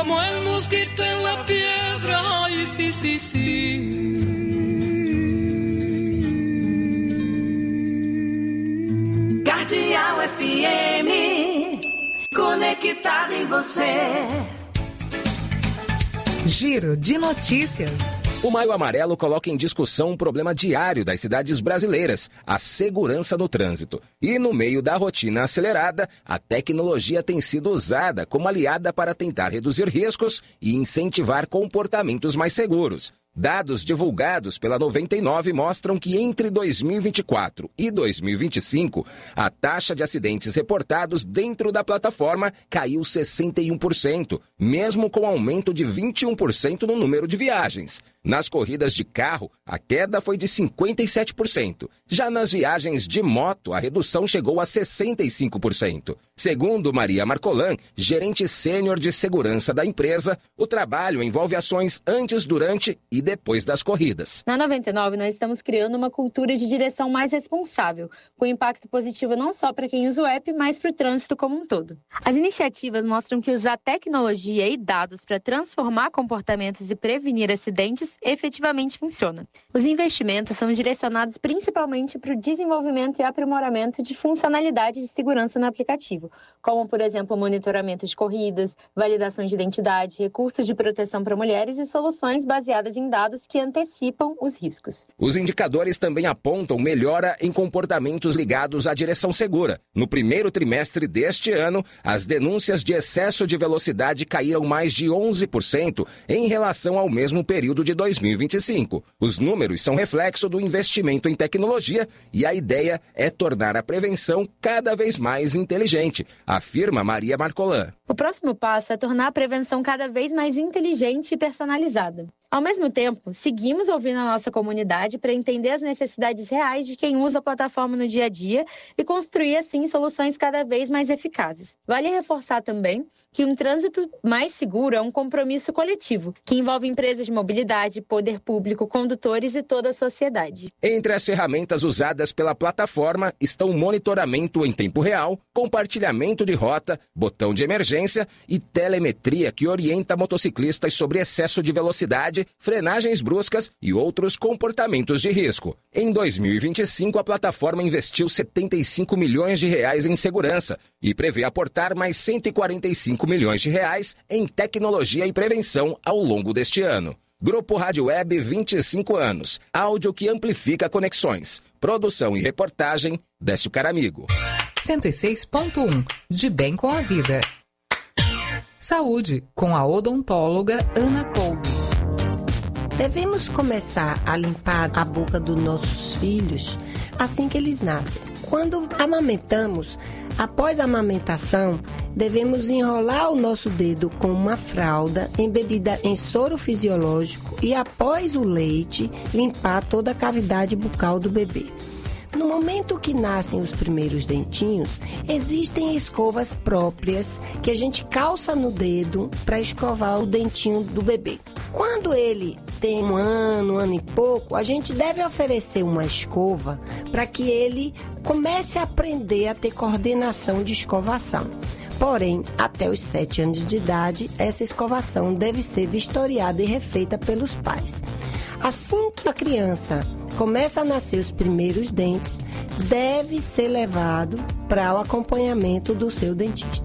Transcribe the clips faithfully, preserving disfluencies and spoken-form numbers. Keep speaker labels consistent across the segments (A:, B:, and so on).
A: como el mosquito en la piedra, ay, sí, sí, sí.
B: Cardeal F M, conectado em você.
C: Giro de notícias.
D: O Maio Amarelo coloca em discussão um problema diário das cidades brasileiras, a segurança no trânsito. E no meio da rotina acelerada, a tecnologia tem sido usada como aliada para tentar reduzir riscos e incentivar comportamentos mais seguros. Dados divulgados pela noventa e nove mostram que entre dois mil e vinte e quatro e dois mil e vinte e cinco, a taxa de acidentes reportados dentro da plataforma caiu sessenta e um por cento, mesmo com aumento de vinte e um por cento no número de viagens. Nas corridas de carro, a queda foi de cinquenta e sete por cento. Já nas viagens de moto, a redução chegou a sessenta e cinco por cento. Segundo Maria Marcolan, gerente sênior de segurança da empresa, o trabalho envolve ações antes, durante e depois das corridas.
E: Na noventa e nove, nós estamos criando uma cultura de direção mais responsável, com impacto positivo não só para quem usa o app, mas para o trânsito como um todo. As iniciativas mostram que usar tecnologia e dados para transformar comportamentos e prevenir acidentes efetivamente funciona. Os investimentos são direcionados principalmente para o desenvolvimento e aprimoramento de funcionalidades de segurança no aplicativo, como, por exemplo, monitoramento de corridas, validação de identidade, recursos de proteção para mulheres e soluções baseadas em dados que antecipam os riscos.
D: Os indicadores também apontam melhora em comportamentos ligados à direção segura. No primeiro trimestre deste ano, as denúncias de excesso de velocidade caíram mais de onze por cento em relação ao mesmo período de dois mil e vinte e cinco. Os números são reflexo do investimento em tecnologia e a ideia é tornar a prevenção cada vez mais inteligente, afirma Maria Marcolan.
E: O próximo passo é tornar a prevenção cada vez mais inteligente e personalizada. Ao mesmo tempo, seguimos ouvindo a nossa comunidade para entender as necessidades reais de quem usa a plataforma no dia a dia e construir, assim, soluções cada vez mais eficazes. Vale reforçar também que um trânsito mais seguro é um compromisso coletivo, que envolve empresas de mobilidade, poder público, condutores e toda a sociedade.
D: Entre as ferramentas usadas pela plataforma estão o monitoramento em tempo real, compartilhamento de rota, botão de emergência e telemetria que orienta motociclistas sobre excesso de velocidade, frenagens bruscas e outros comportamentos de risco. Em dois mil e vinte e cinco, a plataforma investiu setenta e cinco milhões de reais em segurança e prevê aportar mais cento e quarenta e cinco milhões de reais em tecnologia e prevenção ao longo deste ano. Grupo Rádio Web, vinte e cinco anos. Áudio que amplifica conexões. Produção e reportagem, Décio Caramigo.
C: cento e seis ponto um. De bem com a vida. Saúde, com a odontóloga Ana Kolbe.
F: Devemos começar a limpar a boca dos nossos filhos assim que eles nascem. Quando amamentamos, após a amamentação, devemos enrolar o nosso dedo com uma fralda embebida em soro fisiológico e, após o leite, limpar toda a cavidade bucal do bebê. No momento que nascem os primeiros dentinhos, existem escovas próprias que a gente calça no dedo para escovar o dentinho do bebê. Quando ele tem um ano, um ano e pouco, a gente deve oferecer uma escova para que ele comece a aprender a ter coordenação de escovação. Porém, até os sete anos de idade, essa escovação deve ser vistoriada e refeita pelos pais. Assim que a criança começa a nascer os primeiros dentes, deve ser levado para o acompanhamento do seu dentista.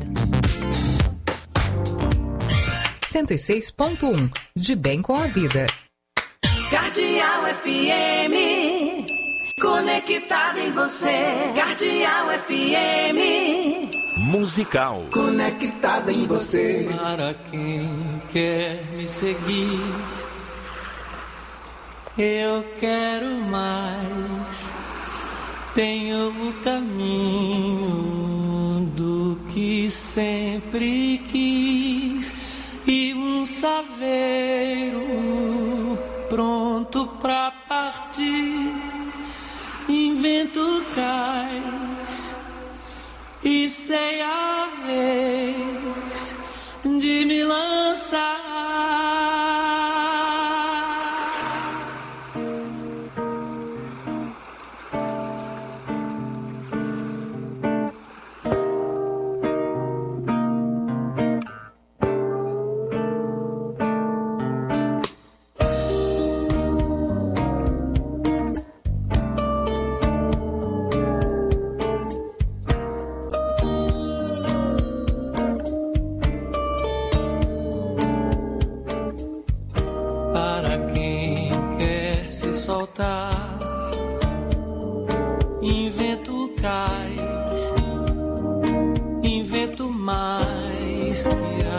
C: cento e seis ponto um. De bem com a vida.
B: Cardeal F M, conectado em você. Cardeal F M.
G: Musical.
B: Conectado em você.
A: Para quem quer me seguir, eu quero mais. Tenho o caminho do que sempre quis e um saveiro pronto pra partir. Invento cais e sei a vez de me lançar.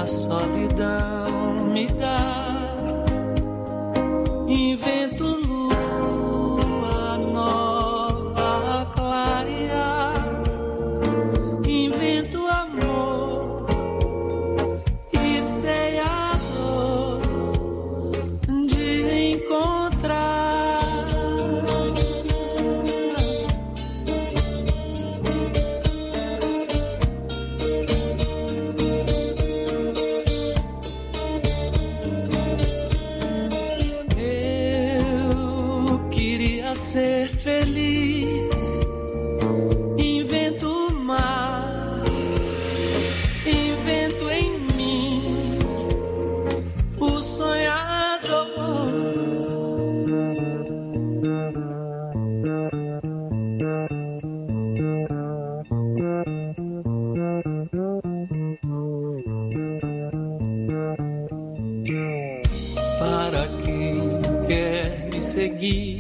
A: solidão me dá. Invento lua nova a clarear, invento amor e sei a dor de encontrar. Ser feliz, invento o mar, invento em mim o sonhador. Para quem quer me seguir,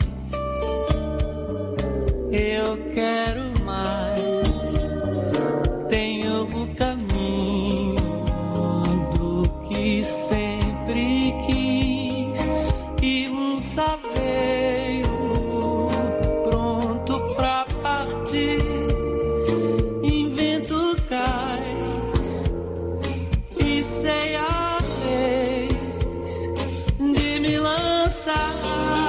A: eu quero mais, tenho o caminho do que sempre quis e um saveiro pronto pra partir. Invento cais e sei a vez de me lançar.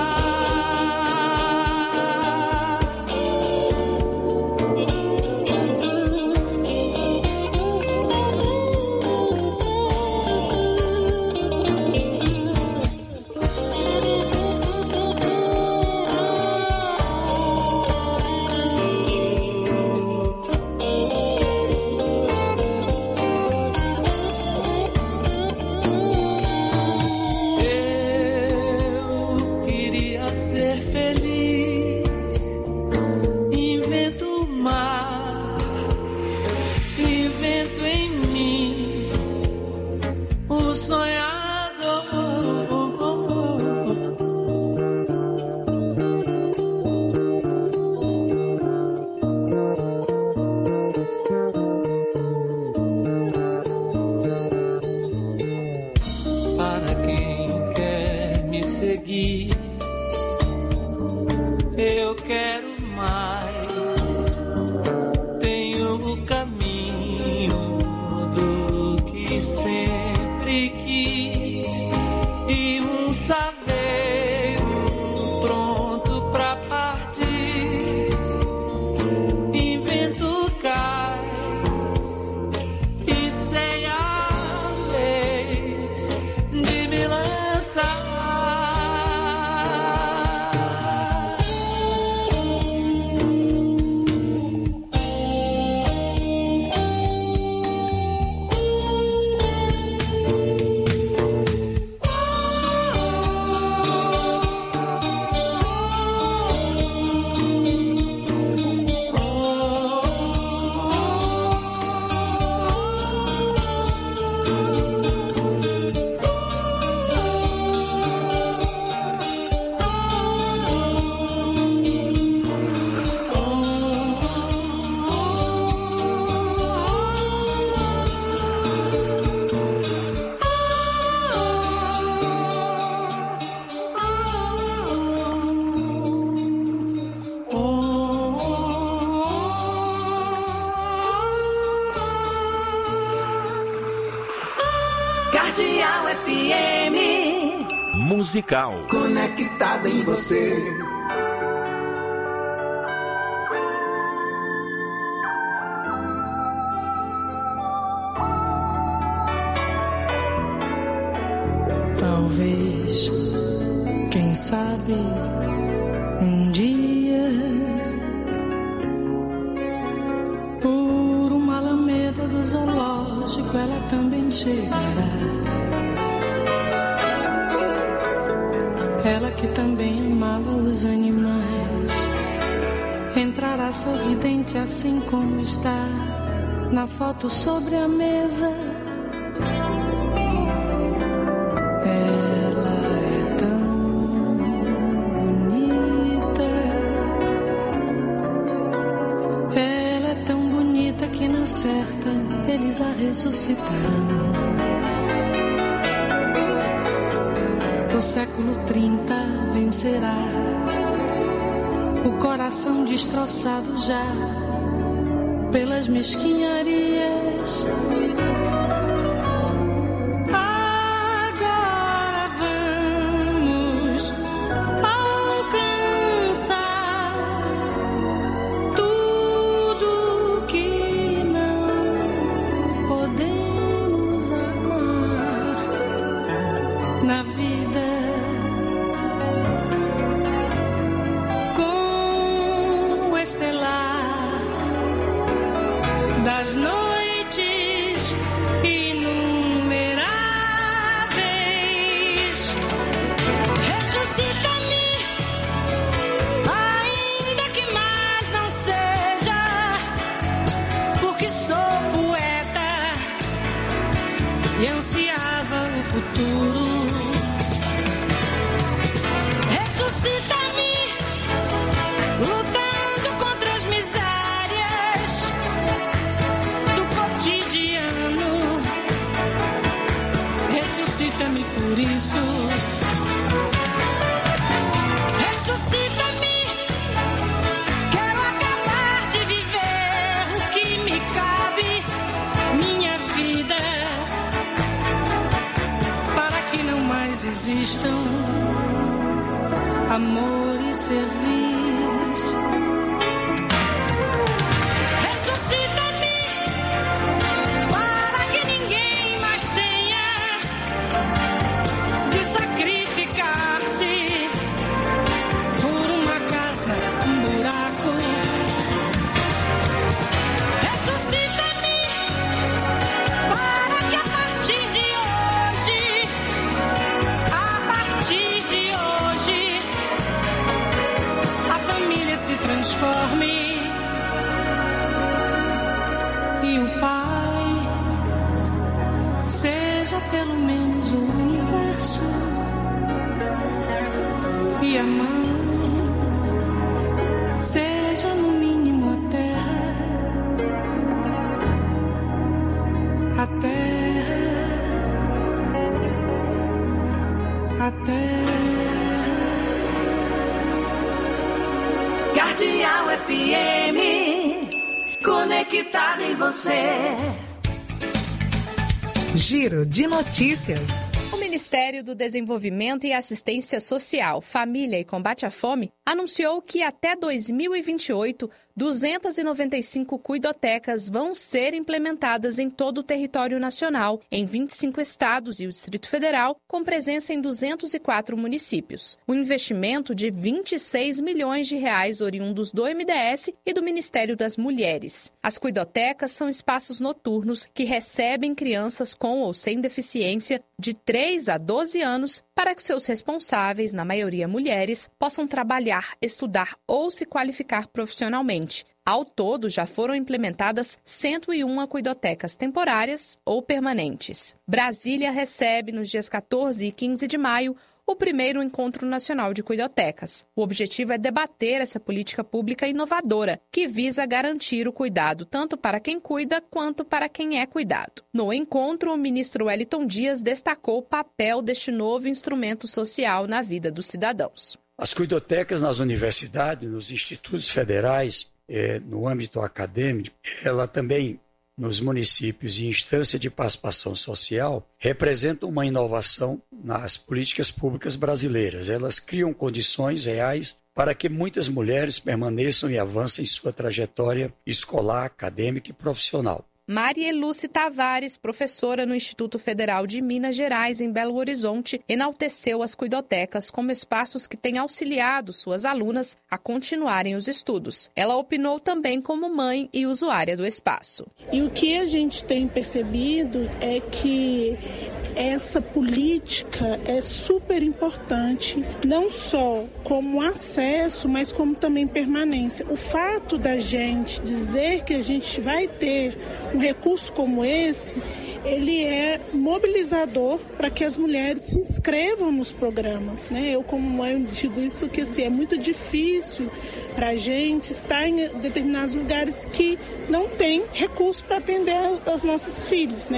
A: Eu quero mais, tenho o caminho do que sempre quis e um saveiro pronto pra partir. Invento cais e sei a vez de me lançar.
B: Cardeal F M
G: Musical.
B: Conectada em você.
H: Talvez, quem sabe, um dia, por uma alameda do zoológico, ela também chegará. Ela que também amava os animais, entrará sorridente assim como está na foto sobre a mesa. Ela é tão bonita, ela é tão bonita que na certa eles a ressuscitarão. o século trinta vencerá. O coração destroçado já pelas mesquinharias. Agora vamos alcançar tudo que não podemos amar na vida. Estelar das noites inumeráveis, ressuscita-me, ainda que mais não seja, porque sou poeta e ansiava o futuro. Ressuscita-me, lutando misérias do cotidiano, ressuscita-me por isso, ressuscita-me, quero acabar de viver o que me cabe, minha vida, para que não mais existam amor e serviço. Transforme e o Pai seja pelo menos o universo e a Mãe seja no mínimo a Terra, a Terra, a Terra.
B: Cardeal F M, conectado em você.
C: Giro de notícias.
G: O Ministério do Desenvolvimento e Assistência Social, Família e Combate à Fome anunciou que até dois mil e vinte e oito, duzentas e noventa e cinco cuidotecas vão ser implementadas em todo o território nacional, em vinte e cinco estados e o Distrito Federal, com presença em duzentos e quatro municípios. Um investimento de vinte e seis milhões de reais oriundos do M D S e do Ministério das Mulheres. As cuidotecas são espaços noturnos que recebem crianças com ou sem deficiência de três a doze anos para que seus responsáveis, na maioria mulheres, possam trabalhar, estudar ou se qualificar profissionalmente. Ao todo, já foram implementadas cento e uma cuidotecas temporárias ou permanentes. Brasília recebe, nos dias quatorze e quinze de maio, o primeiro Encontro Nacional de Cuidotecas. O objetivo é debater essa política pública inovadora, que visa garantir o cuidado tanto para quem cuida quanto para quem é cuidado. No encontro, o ministro Wellington Dias destacou o papel deste novo instrumento social na vida dos cidadãos.
I: As cuidotecas nas universidades, nos institutos federais, eh, no âmbito acadêmico, ela também, nos municípios e instância de participação social, representam uma inovação nas políticas públicas brasileiras. Elas criam condições reais para que muitas mulheres permaneçam e avancem em sua trajetória escolar, acadêmica e profissional.
G: Maria Lúcia Tavares, professora no Instituto Federal de Minas Gerais, em Belo Horizonte, enalteceu as cuidotecas como espaços que têm auxiliado suas alunas a continuarem os estudos. Ela opinou também como mãe e usuária do espaço.
J: E o que a gente tem percebido é que essa política é super importante, não só como acesso, mas como também permanência. O fato da gente dizer que a gente vai ter um recurso como esse, ele é mobilizador para que as mulheres se inscrevam nos programas, né? Eu, como mãe, digo isso, que assim, é muito difícil para a gente estar em determinados lugares que não tem recurso para atender aos nossos filhos, né?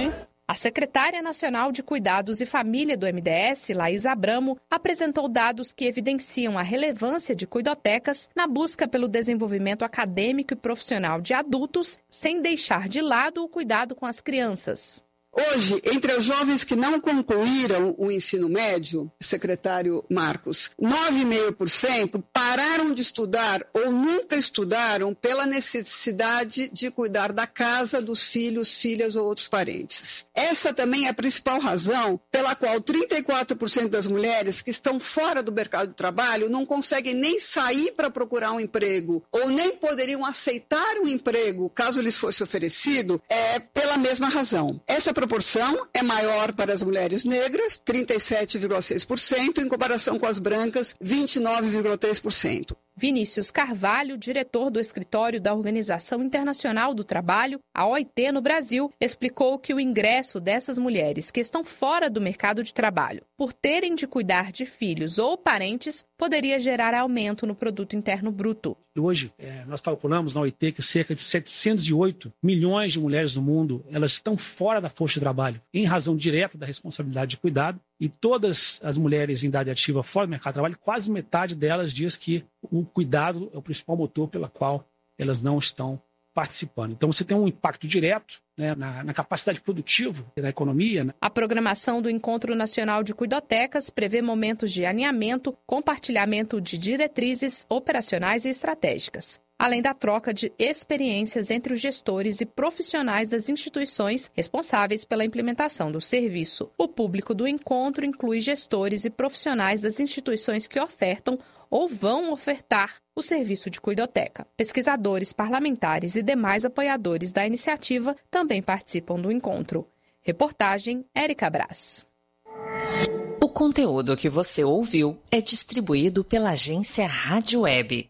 G: A secretária nacional de Cuidados e Família do M D S, Laís Abramo, apresentou dados que evidenciam a relevância de cuidotecas na busca pelo desenvolvimento acadêmico e profissional de adultos, sem deixar de lado o cuidado com as crianças.
K: Hoje, entre os jovens que não concluíram o ensino médio, secretário Marcos, nove vírgula cinco por cento pararam de estudar ou nunca estudaram pela necessidade de cuidar da casa, dos filhos, filhas ou outros parentes. Essa também é a principal razão pela qual trinta e quatro por cento das mulheres que estão fora do mercado de trabalho não conseguem nem sair para procurar um emprego ou nem poderiam aceitar um emprego caso lhes fosse oferecido, é pela mesma razão. Essa proporção é maior para as mulheres negras, trinta e sete vírgula seis por cento, em comparação com as brancas, vinte e nove vírgula três por cento.
G: Vinícius Carvalho, diretor do escritório da Organização Internacional do Trabalho, a O I T no Brasil, explicou que o ingresso dessas mulheres que estão fora do mercado de trabalho, por terem de cuidar de filhos ou parentes, poderia gerar aumento no produto interno bruto.
L: Hoje, é, nós calculamos na O I T que cerca de setecentos e oito milhões de mulheres no mundo, elas estão fora da força de trabalho, em razão direta da responsabilidade de cuidado, e todas as mulheres em idade ativa fora do mercado de trabalho, quase metade delas diz que o cuidado é o principal motor pela qual elas não estão participando. Então você tem um impacto direto, né, na, na capacidade produtiva da economia. Né?
G: A programação do Encontro Nacional de Cuidotecas prevê momentos de alinhamento, compartilhamento de diretrizes operacionais e estratégicas, além da troca de experiências entre os gestores e profissionais das instituições responsáveis pela implementação do serviço. O público do encontro inclui gestores e profissionais das instituições que ofertam ou vão ofertar o serviço de cuidoteca. Pesquisadores, parlamentares e demais apoiadores da iniciativa também participam do encontro. Reportagem Érica Brás.
C: O conteúdo que você ouviu é distribuído pela agência Rádio Web.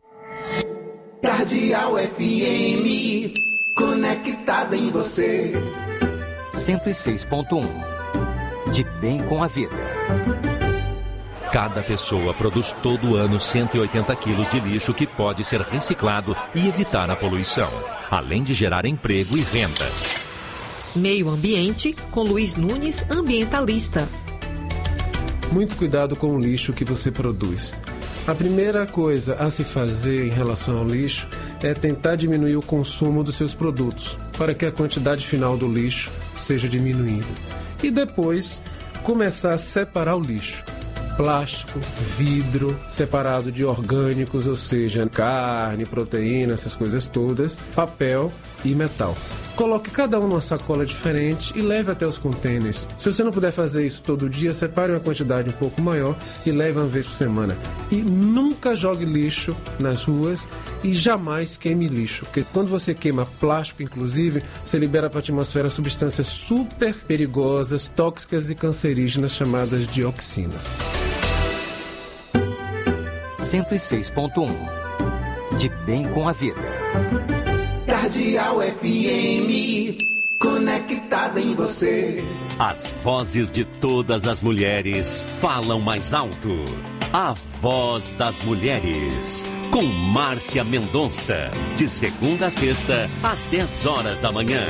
M: Cardeal F M, conectada em você.
N: cento e seis ponto um. De bem com a vida. Cada pessoa produz todo ano cento e oitenta quilos de lixo que pode ser reciclado e evitar a poluição, além de gerar emprego e renda.
O: Meio Ambiente, com Luiz Nunes, ambientalista.
P: Muito cuidado com o lixo que você produz. A primeira coisa a se fazer em relação ao lixo é tentar diminuir o consumo dos seus produtos, para que a quantidade final do lixo seja diminuída. E depois, começar a separar o lixo. Plástico, vidro, separado de orgânicos, ou seja, carne, proteína, essas coisas todas, papel e metal. Coloque cada um numa sacola diferente e leve até os contêineres. Se você não puder fazer isso todo dia, separe uma quantidade um pouco maior e leve uma vez por semana. E nunca jogue lixo nas ruas e jamais queime lixo. Porque quando você queima plástico, inclusive, você libera para a atmosfera substâncias super perigosas, tóxicas e cancerígenas chamadas dioxinas.
N: cento e seis ponto um. De bem com a vida.
M: Cardeal F M, conectada em você.
N: As vozes de todas as mulheres falam mais alto. A Voz das Mulheres, com Márcia Mendonça, de segunda a sexta, às dez horas da manhã.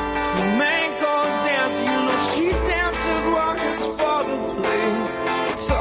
M: Flamenco dance, you know she dances while his father plays.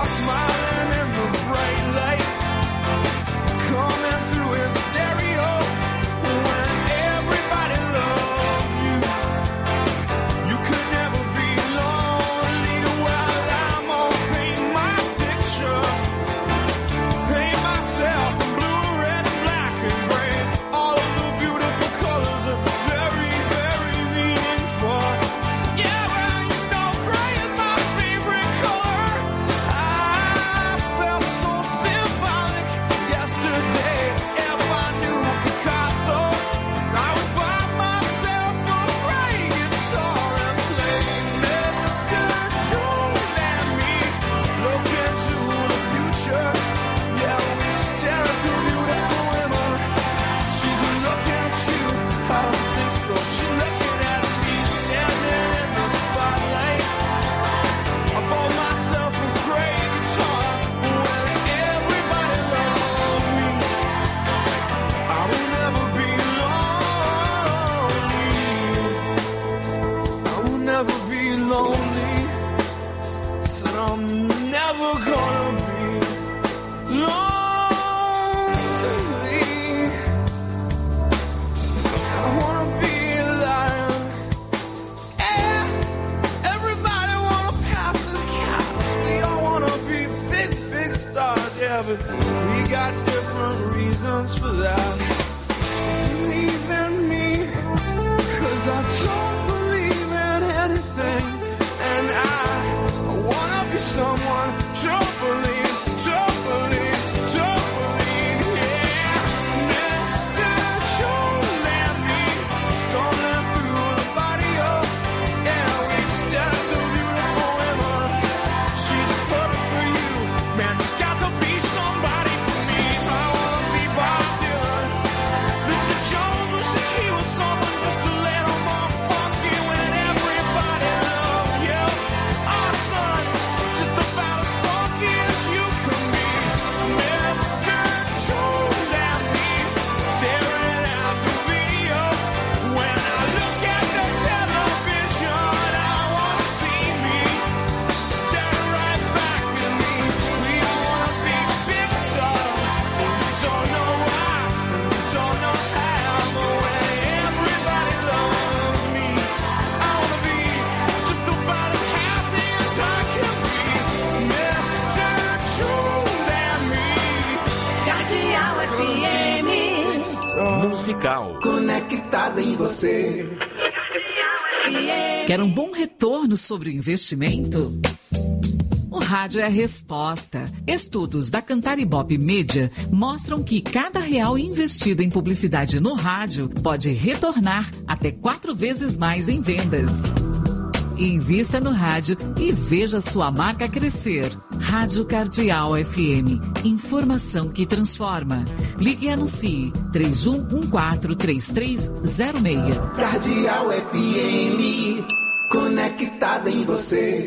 Q: we got different reasons for that. Believe in me, cause I don't believe in anything. And I, I wanna be someone to believe, to believe, to believe, yeah. Mister Joel and me, storming through the barrio. Yeah, we stepped the beautiful women. She's perfect for you. Man, there's got to be somebody for me. I wanna be Bob Dylan. Mister Jones wishes he was someone just to let him off funky when everybody loved you. Our son is just about as funky as you can be. Mister Jones and me, staring at the video. When I look at the television, I wanna see me stare right back at me. We all wanna be big stars, but we don't know why, and we don't know how. But when everybody loves me, I wanna be just about as happy as I can be. Mister Jones and me.
B: Cardeal F M.
N: Musical.
M: Conectada em você.
R: Quer um bom retorno sobre o investimento? O rádio é a resposta. Estudos da Cantaribop Media mostram que cada real investido em publicidade no rádio pode retornar até quatro vezes mais em vendas. Invista no rádio e veja sua marca crescer. Rádio Cardeal F M. Informação que transforma. Ligue e anuncie três um um quatro, três três zero seis.
M: Cardeal F M. Conectada em você.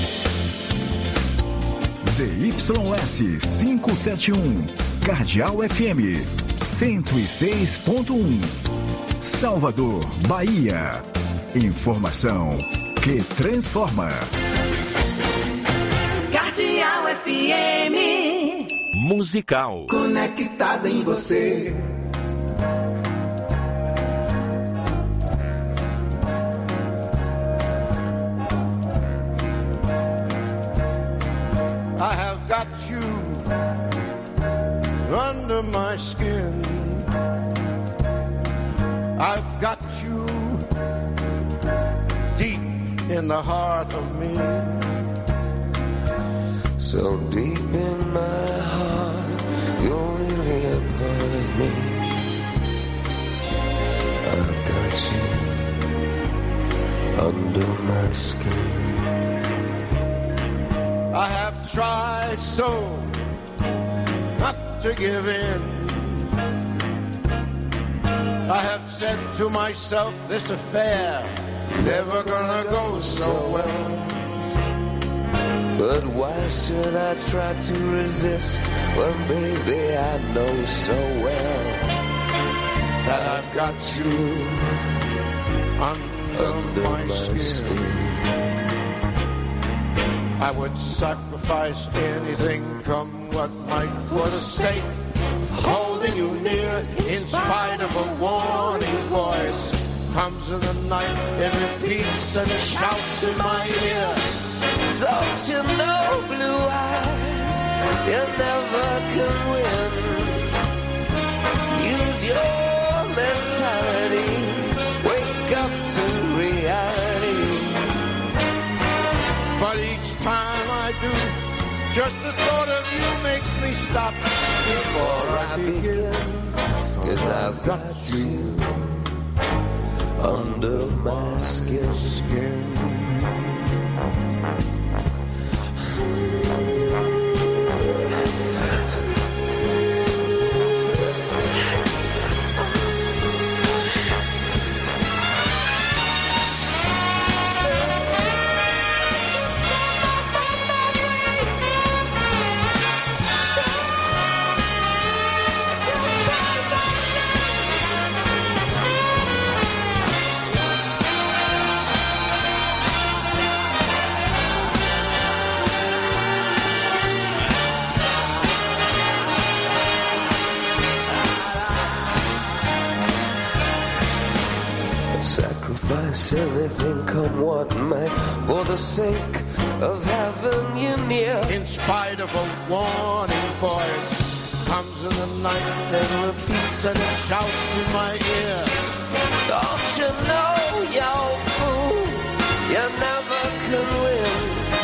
S: Z Y S quinhentos e setenta e um, Cardeal F M, cento e seis ponto um, Salvador, Bahia. Informação que transforma.
B: Cardeal F M.
N: Musical.
M: Conectada em você.
Q: I have got you under my skin. I've got you deep in the heart of me.
T: So deep in my heart, you're really a part of me. I've got you under my skin.
Q: I have tried so not to give in. I have said to myself, this affair never gonna go so well.
T: But why should I try to resist when, baby, I know so well
Q: that I've got you under, under my, my skin. skin. I would sacrifice anything, come what might, for the sake of holding you near. In spite of a warning voice, comes in the night, it repeats and it shouts in my ear.
T: Don't you know, blue eyes, you never can win. Use your mentality, wake up to reality.
Q: But each time I do, just the thought of you makes me stop before I begin.
T: Cause I've got you under my skin.
Q: skin.
T: Anything come what might, for the sake of having you near.
Q: In spite of a warning voice,
T: comes in the night and repeats and it shouts in my ear. Don't you know, you fool, you never can win.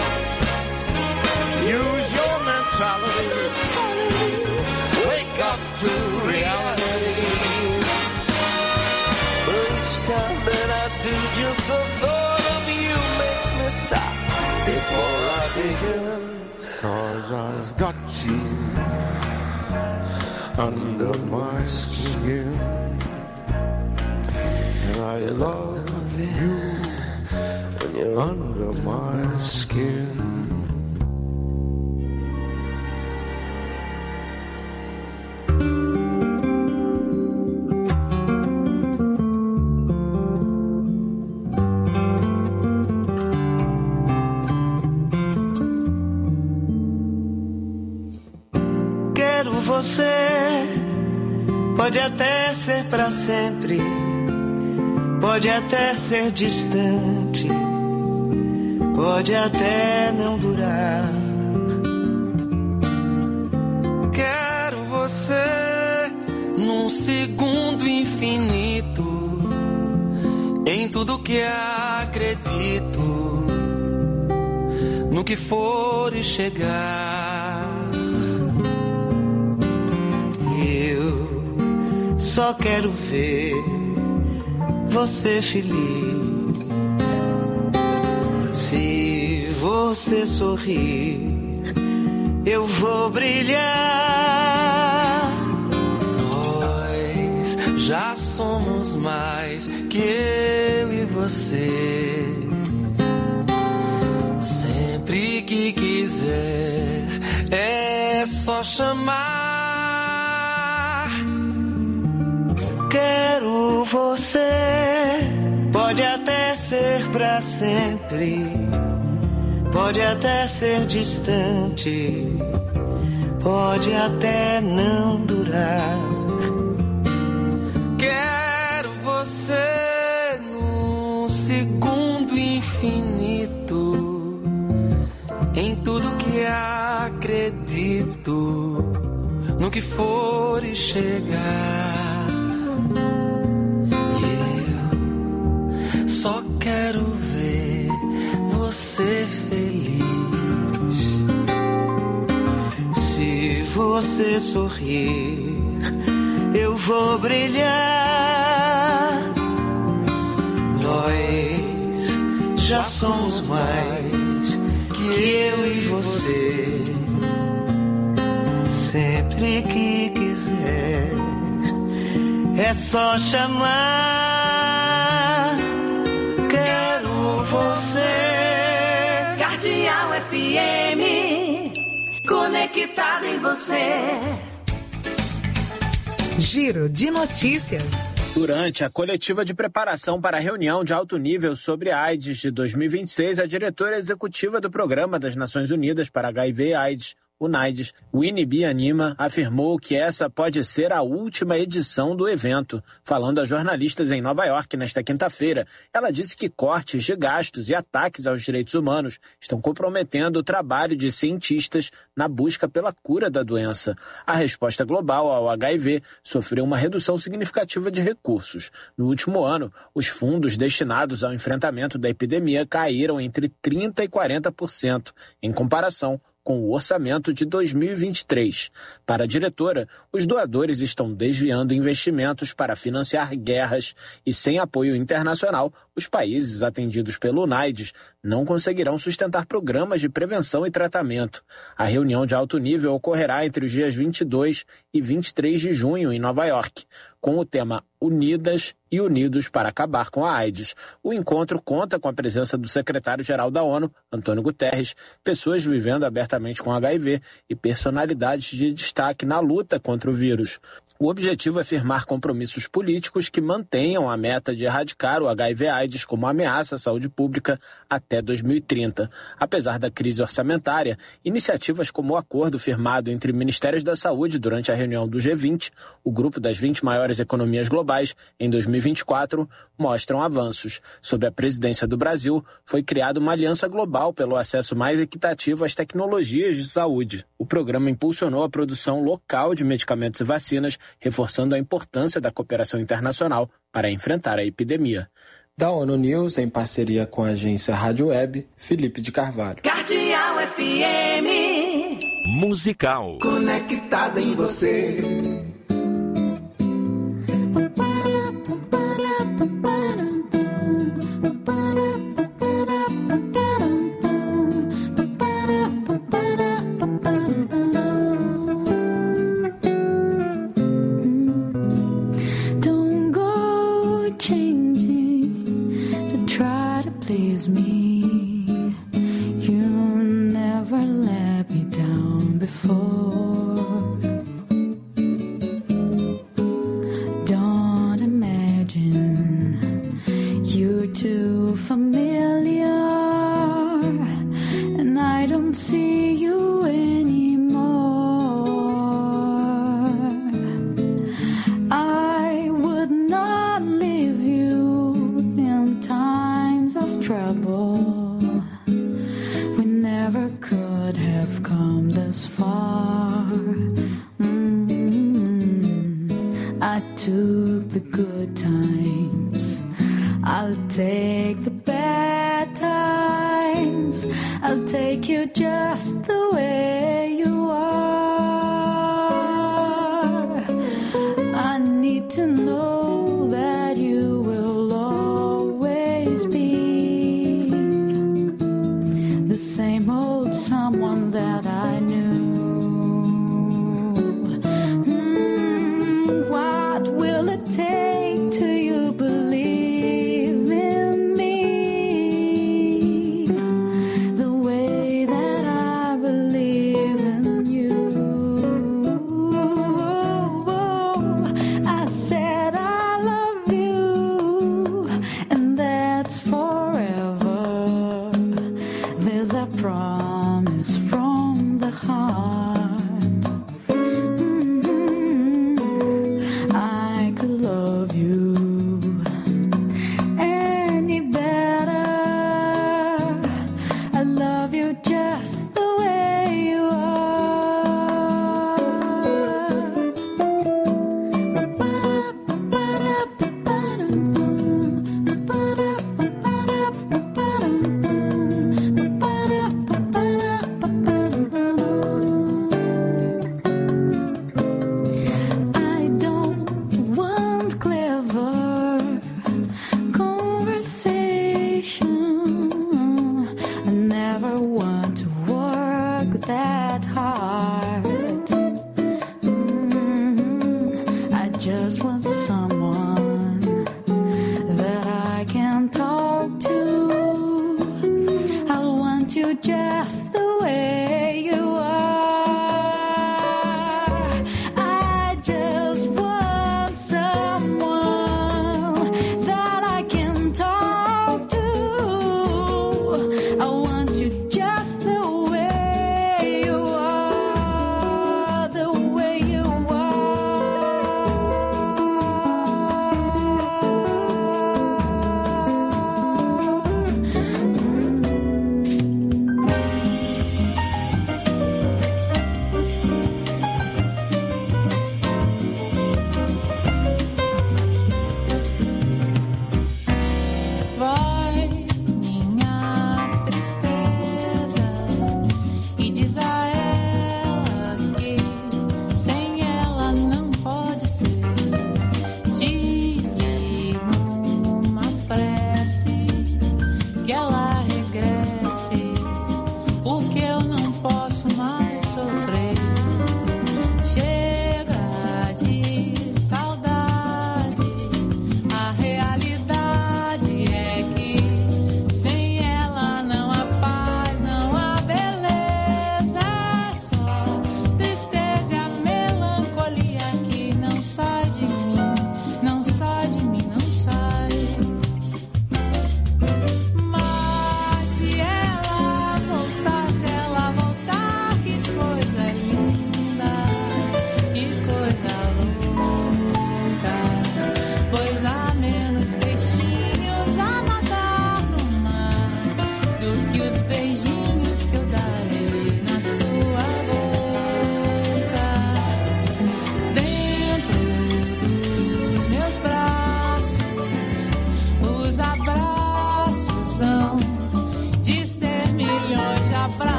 T: Use your mentality, wake up to reality. Each time that I do, just the thought of you makes me stop before I begin. 'Cause I've got you under my skin, and I love you when you're under my skin.
U: Você pode até ser pra sempre, pode até ser distante, pode até não durar.
H: Quero você num segundo infinito, em tudo que acredito, no que for e chegar.
U: Só quero ver você feliz. Se você sorrir, eu vou brilhar.
H: Nós já somos mais que eu e você. Sempre que quiser, é só chamar.
U: Quero você, pode até ser pra sempre, pode até ser distante, pode até não durar.
H: Quero você num segundo infinito, em tudo que acredito, no que for e chegar. Só quero ver você feliz.
U: Se você sorrir, eu vou brilhar. Nós já somos mais que eu e você. Sempre que quiser, é só chamar.
B: Você, Cardeal F M, conectado em você.
O: Giro de notícias.
V: Durante a coletiva de preparação para a reunião de alto nível sobre a AIDS de dois mil e vinte e seis, a diretora executiva do Programa das Nações Unidas para H I V e AIDS, UNAIDS, Winnie Byanyima, afirmou que essa pode ser a última edição do evento. Falando a jornalistas em Nova York nesta quinta-feira, ela disse que cortes de gastos e ataques aos direitos humanos estão comprometendo o trabalho de cientistas na busca pela cura da doença. A resposta global ao H I V sofreu uma redução significativa de recursos. No último ano, os fundos destinados ao enfrentamento da epidemia caíram entre trinta e quarenta por cento, em comparação com o orçamento de dois mil e vinte e três. Para a diretora, os doadores estão desviando investimentos para financiar guerras e, sem apoio internacional, os países atendidos pelo UNAIDS não conseguirão sustentar programas de prevenção e tratamento. A reunião de alto nível ocorrerá entre os dias vinte e dois e vinte e três de junho em Nova York, com o tema Unidas e Unidos para Acabar com a AIDS. O encontro conta com a presença do secretário-geral da ONU, Antônio Guterres, pessoas vivendo abertamente com H I V e personalidades de destaque na luta contra o vírus. O objetivo é firmar compromissos políticos que mantenham a meta de erradicar o H I V AIDS como ameaça à saúde pública até dois mil e trinta. Apesar da crise orçamentária, iniciativas como o acordo firmado entre ministérios da saúde durante a reunião do G vinte, o grupo das vinte maiores economias globais, globais em dois mil e vinte e quatro mostram avanços. Sob a presidência do Brasil, foi criada uma aliança global pelo acesso mais equitativo às tecnologias de saúde. O programa impulsionou a produção local de medicamentos e vacinas, reforçando a importância da cooperação internacional para enfrentar a epidemia.
D: Da ONU News, em parceria com a agência Rádio Web, Felipe de Carvalho.
B: Cardeal F M.
N: Musical.
M: Conectada em você.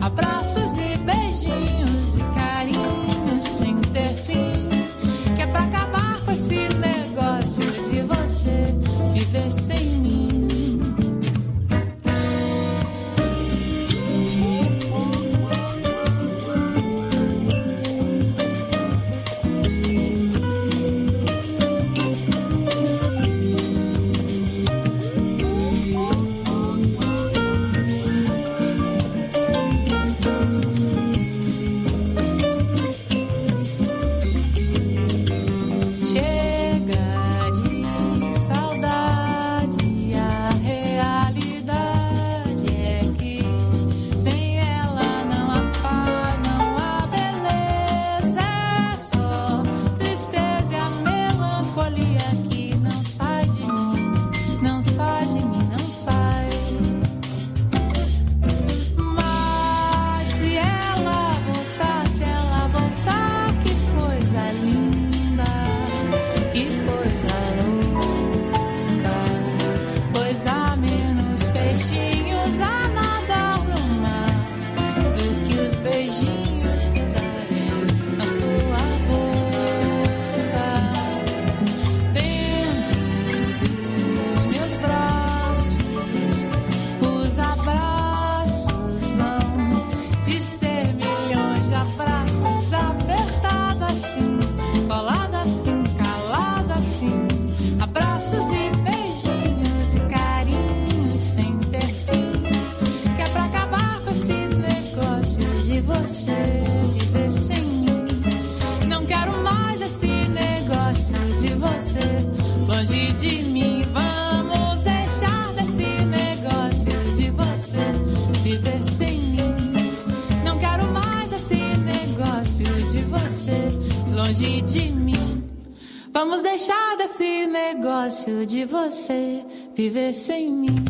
H: abraços e beijinhos e carinhos sem ter fim. Que é pra acabar com esse negócio de você viver sem mim. Longe de mim, vamos deixar desse negócio de você viver sem mim. Não quero mais esse negócio de você longe de mim. Vamos deixar desse negócio de você viver sem mim.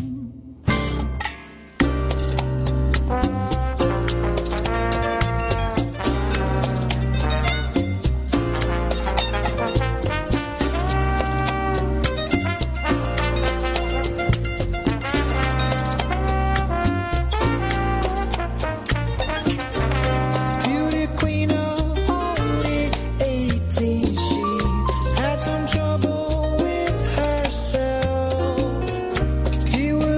H: He was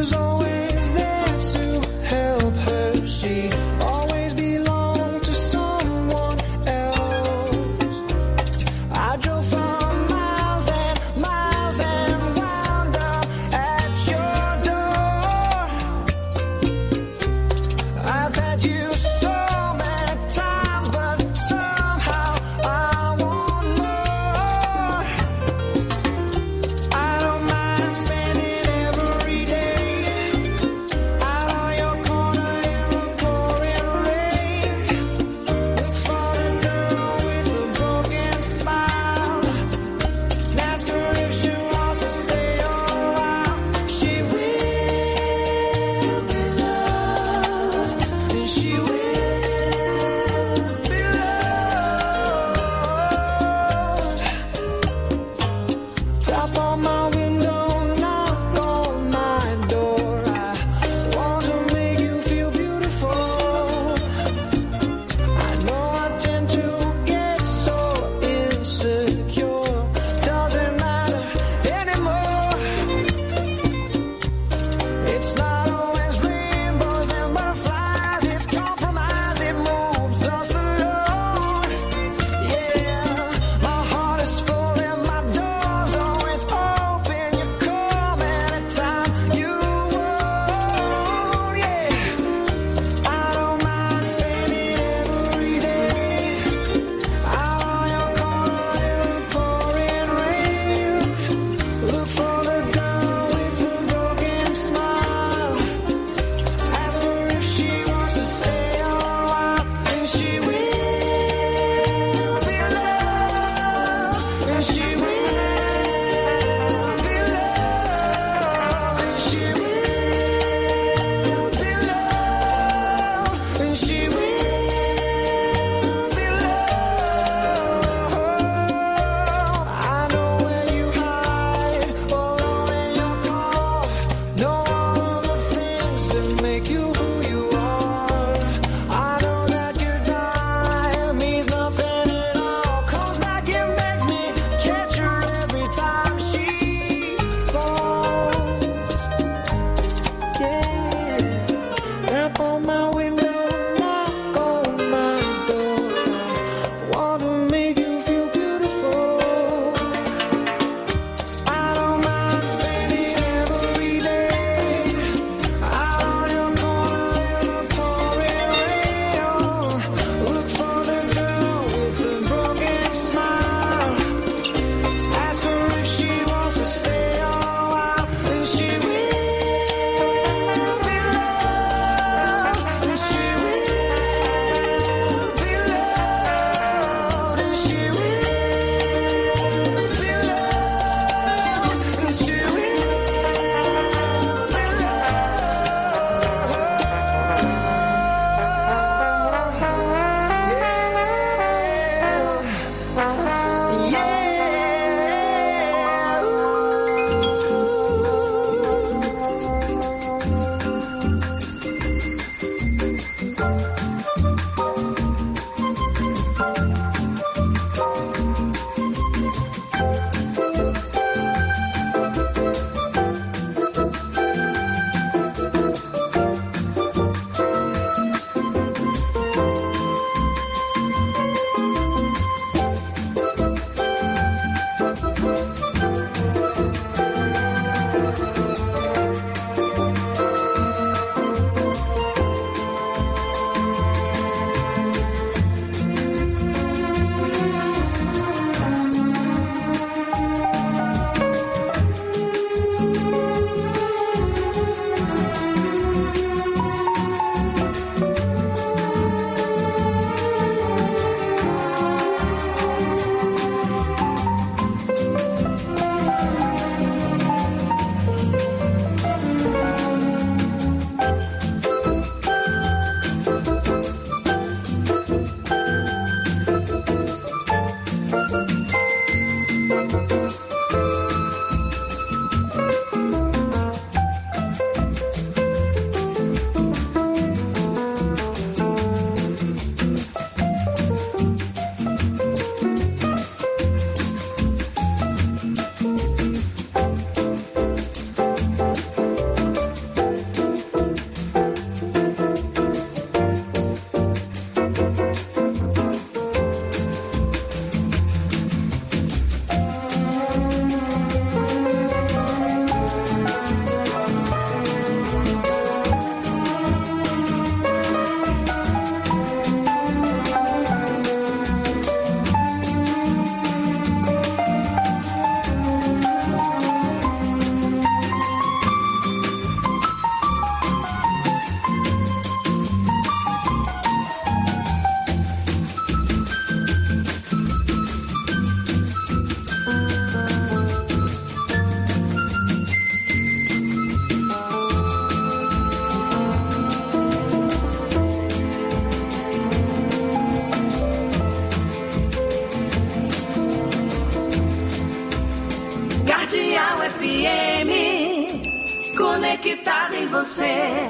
B: conectada em você.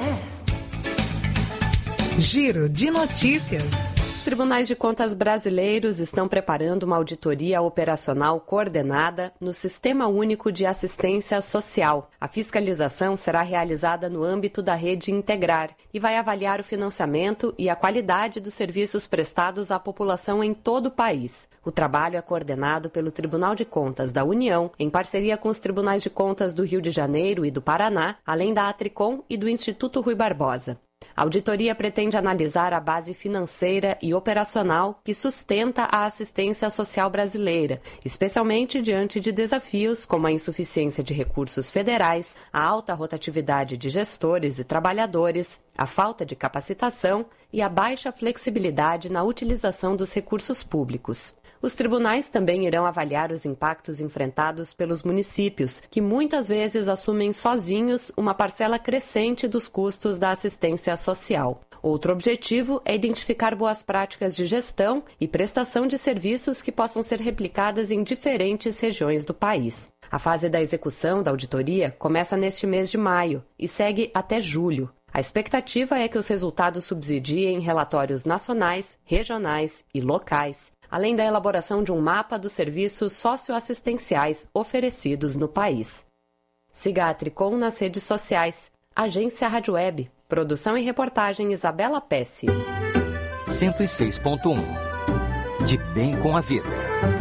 O: Giro de notícias.
E: Os tribunais de contas brasileiros estão preparando uma auditoria operacional coordenada no Sistema Único de Assistência Social. A fiscalização será realizada no âmbito da rede Integrar e vai avaliar o financiamento e a qualidade dos serviços prestados à população em todo o país. O trabalho é coordenado pelo Tribunal de Contas da União, em parceria com os Tribunais de Contas do Rio de Janeiro e do Paraná, além da Atricom e do Instituto Rui Barbosa. A auditoria pretende analisar a base financeira e operacional que sustenta a assistência social brasileira, especialmente diante de desafios como a insuficiência de recursos federais, a alta rotatividade de gestores e trabalhadores, a falta de capacitação e a baixa flexibilidade na utilização dos recursos públicos. Os tribunais também irão avaliar os impactos enfrentados pelos municípios, que muitas vezes assumem sozinhos uma parcela crescente dos custos da assistência social. Outro objetivo é identificar boas práticas de gestão e prestação de serviços que possam ser replicadas em diferentes regiões do país. A fase da execução da auditoria começa neste mês de maio e segue até julho. A expectativa é que os resultados subsidiem relatórios nacionais, regionais e locais, além da elaboração de um mapa dos serviços socioassistenciais oferecidos no país. Siga a Tricom nas redes sociais. Agência Rádio Web. Produção e reportagem Isabela Pesce.
F: cento e seis ponto um. De bem com a vida.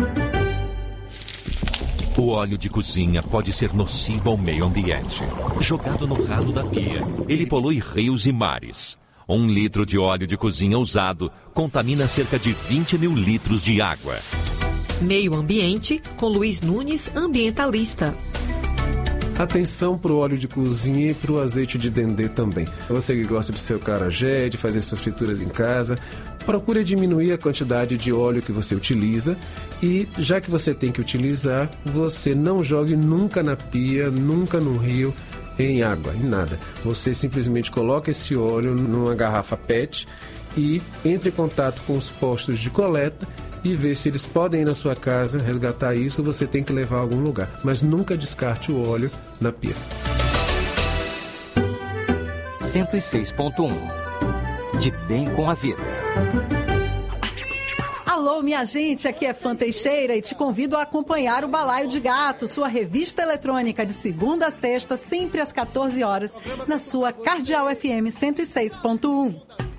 N: O óleo de cozinha pode ser nocivo ao meio ambiente. Jogado no ralo da pia, ele polui rios e mares. Um litro de óleo de cozinha usado contamina cerca de vinte mil litros de água.
W: Meio Ambiente, com Luiz Nunes, ambientalista.
P: Atenção para o óleo de cozinha e para o azeite de dendê também. Você que gosta do seu acarajé, de fazer suas frituras em casa, procure diminuir a quantidade de óleo que você utiliza e, já que você tem que utilizar, você não jogue nunca na pia, nunca no rio, em água, em nada. Você simplesmente coloca esse óleo numa garrafa P E T e entre em contato com os postos de coleta e vê se eles podem ir na sua casa resgatar isso ou você tem que levar a algum lugar. Mas nunca descarte o óleo na pia.
F: cento e seis ponto um. De bem com a vida.
X: Alô, minha gente, aqui é Fã Teixeira e te convido a acompanhar o Balaio de Gato, sua revista eletrônica de segunda a sexta, sempre às quatorze horas, na sua Cardeal F M cento e seis ponto um.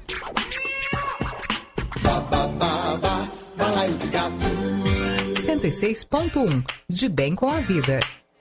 O: Balaio de Gato. cento e seis ponto um. De bem com a vida.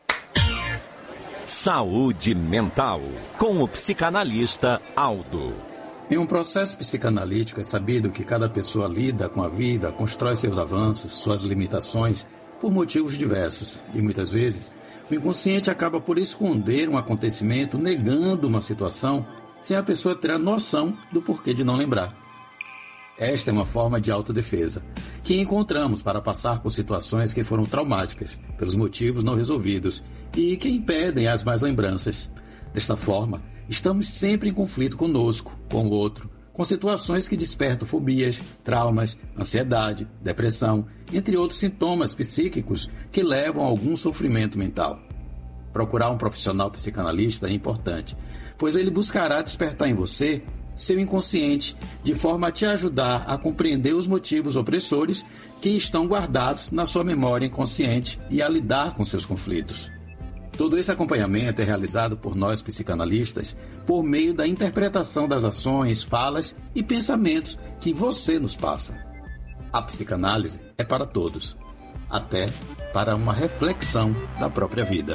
N: Saúde mental, com o psicanalista Aldo.
Y: Em um processo psicanalítico é sabido que cada pessoa lida com a vida, constrói seus avanços, suas limitações, por motivos diversos. E muitas vezes, o inconsciente acaba por esconder um acontecimento, negando uma situação, sem a pessoa ter a noção do porquê de não lembrar. Esta é uma forma de autodefesa, que encontramos para passar por situações que foram traumáticas, pelos motivos não resolvidos, e que impedem as más lembranças. Desta forma, estamos sempre em conflito conosco, com o outro, com situações que despertam fobias, traumas, ansiedade, depressão, entre outros sintomas psíquicos que levam a algum sofrimento mental. Procurar um profissional psicanalista é importante, pois ele buscará despertar em você seu inconsciente, de forma a te ajudar a compreender os motivos opressores que estão guardados na sua memória inconsciente e a lidar com seus conflitos. Todo esse acompanhamento é realizado por nós psicanalistas por meio da interpretação das ações, falas e pensamentos que você nos passa. A psicanálise é para todos, até para uma reflexão da própria vida.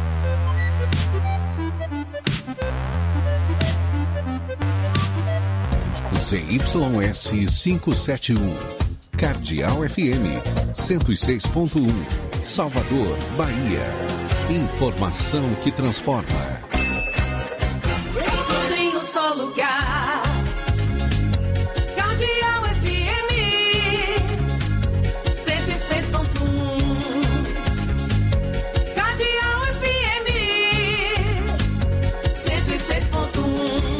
Z: Z Y S quinhentos e setenta e um, Cardeal F M cento e seis ponto um, Salvador, Bahia. Informação que transforma.
B: Tudo em um só lugar. Cardeal F M cento e seis ponto um. Cardeal F M cento e seis ponto um.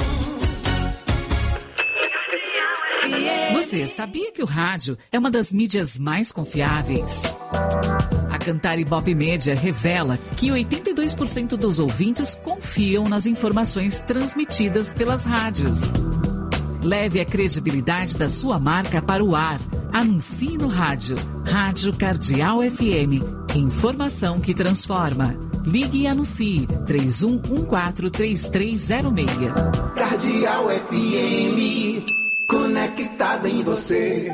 R: Você sabia que o rádio é uma das mídias mais confiáveis? A Cantar Ibope Média revela que oitenta e dois por cento dos ouvintes confiam nas informações transmitidas pelas rádios. Leve a credibilidade da sua marca para o ar. Anuncie no rádio. Rádio Cardeal F M. Informação que transforma. Ligue e anuncie três um um quatro, três três zero seis.
M: Cardeal F M, conectada em você.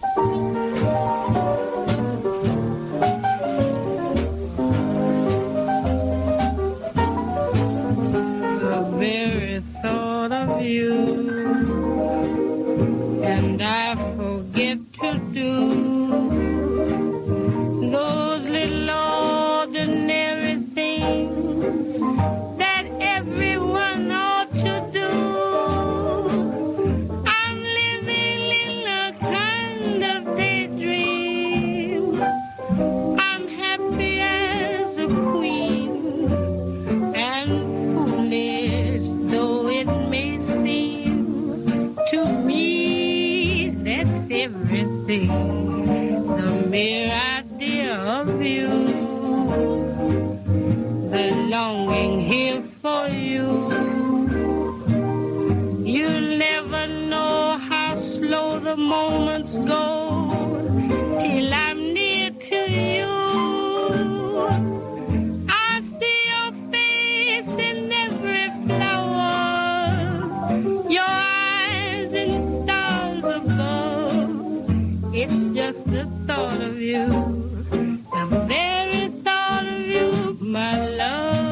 U: The very thought of you, and I forget to do those little ordinary things that everyone ought to do. I'm living in a kind of daydream. I'm happy as a queen, and foolish though it may seem to me, that's everything. The mere idea of you, the longing here for you. You'll never know how slow the moments go till I'm near to you. I see your face in every flower, your eyes in stars above. It's just the thought of you, the very thought of you, my love.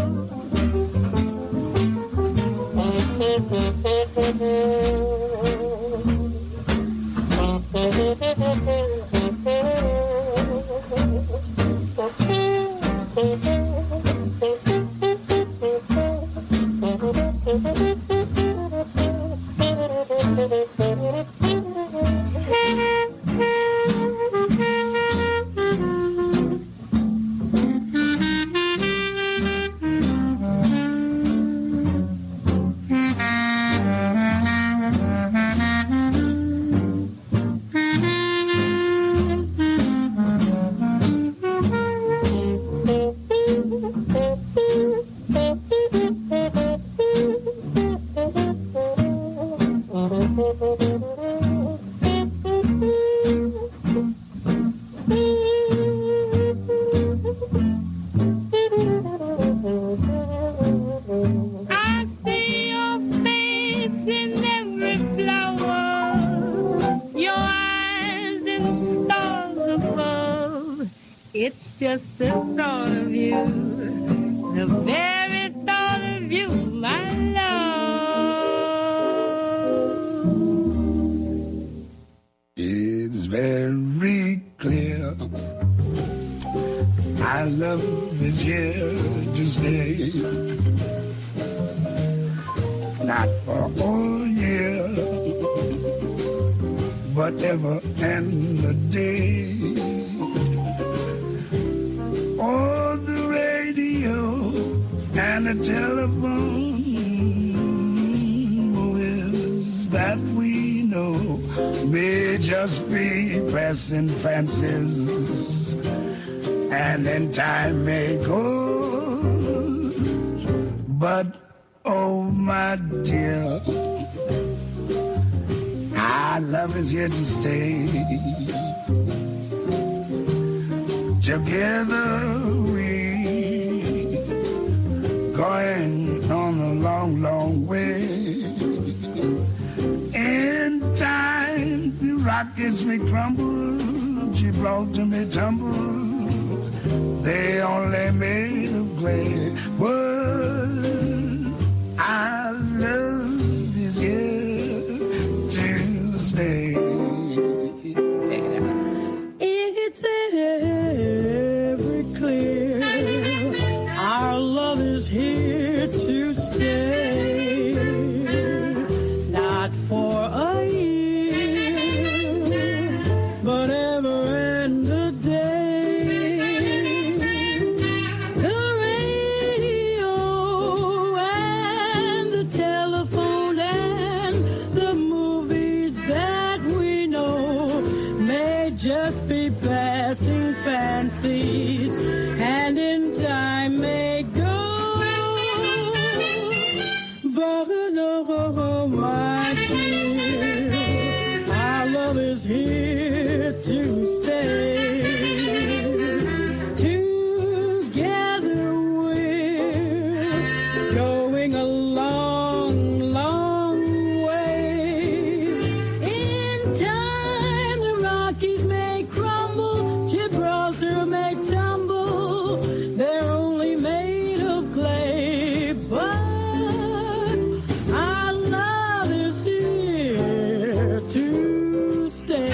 U: It's just the thought of you, the very thought of you, my love. It's very clear my love is here to stay. Not for a year, but ever and a day. On the radio and the telephone, is that we know may just be passing fancies, and then time may go. But oh my dear, our love is here to stay. Together we going on a long, long way. In time the rockets may crumble, Gibraltar may tumble, they only made of clay. But our love is here to stay. It's very clear our love is here to stay, not for a year, but ever and a day. The radio and the telephone and the movies that we know may just be bad
A: passing fancies, and in time may go. But oh, my dear, our love is here to stay. Together we're going a long, long way. In time the Rockies may crumble, Gibraltar may tumble, they're only made of clay, but our love is here to stay.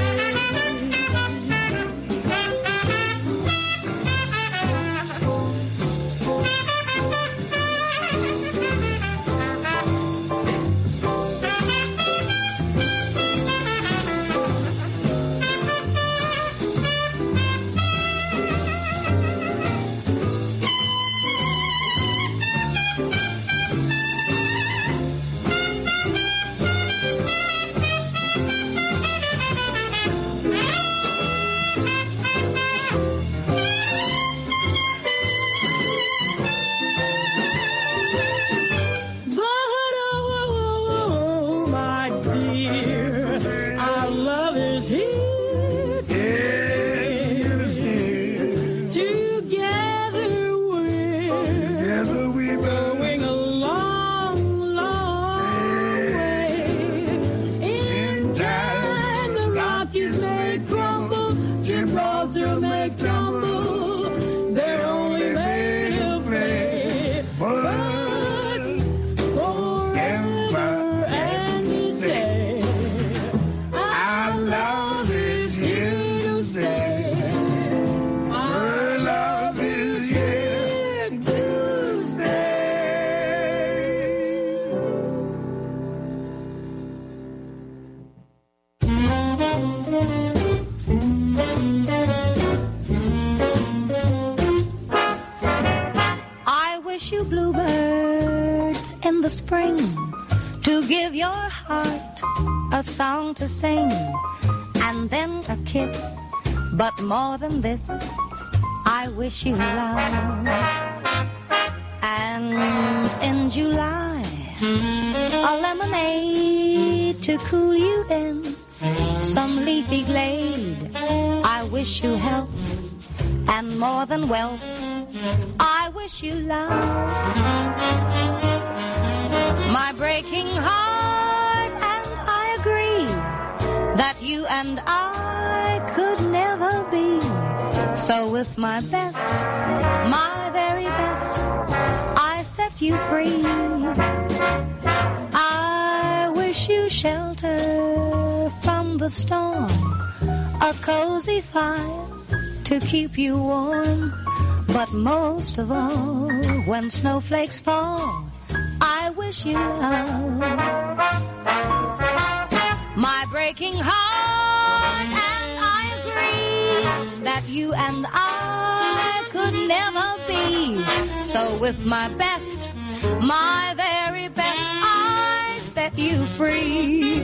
A: But oh, my dear, our love is here to stay. Together we're going a long, long way. In time the Rockies may crumble, Gibraltar may tumble, they're only made of clay, but forever and a day, our love is here to stay. Our love is here to stay.
G: I wish you bluebirds in the spring to give your heart a song to sing, and then a kiss. But more than this, I wish you love. And in July, a lemonade to cool you in some leafy glade. I wish you health and more than wealth. I wish you love. My breaking heart and I agree that you and I could never be. So with my best, my very best, I set you free. I wish you shelter from the storm, a cozy fire to keep you warm. But most of all, when snowflakes fall, I wish you love. My breaking heart and I agree that you and I could never be. So with my best, my very best, I set you free.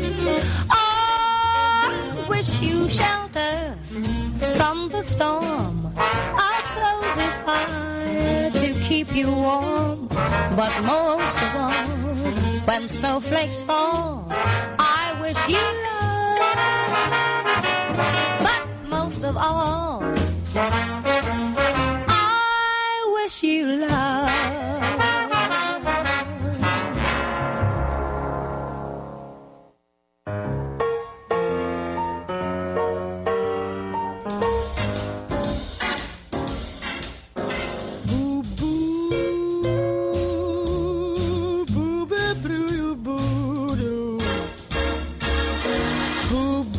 G: I wish you shelter from the storm, a cozy fire to keep you warm. But most of all, when snowflakes fall, I wish you love. But most of all, I wish you love.
A: Boo